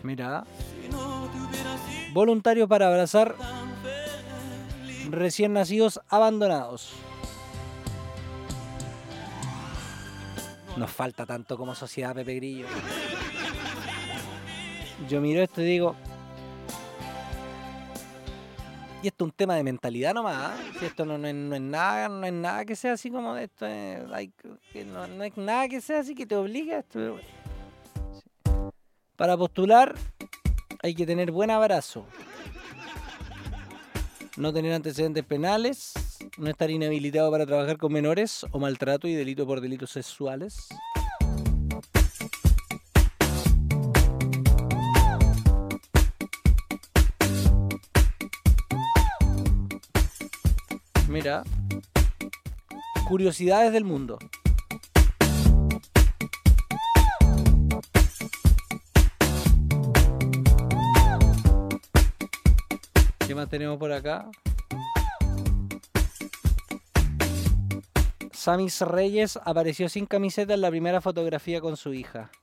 Mira. Voluntario para abrazar recién nacidos abandonados. Nos falta tanto como sociedad, Pepe Grillo. Yo miro esto y digo... Y esto es un tema de mentalidad nomás, ¿eh? Si esto no es nada que sea así como esto, no es nada que sea así que te obligue a esto. Pero bueno. Sí. Para postular hay que tener buen abrazo, no tener antecedentes penales, no estar inhabilitado para trabajar con menores o maltrato y delito por delitos sexuales. Mira, curiosidades del mundo. ¿Qué más tenemos por acá? Samis Reyes apareció sin camiseta en la primera fotografía con su hija.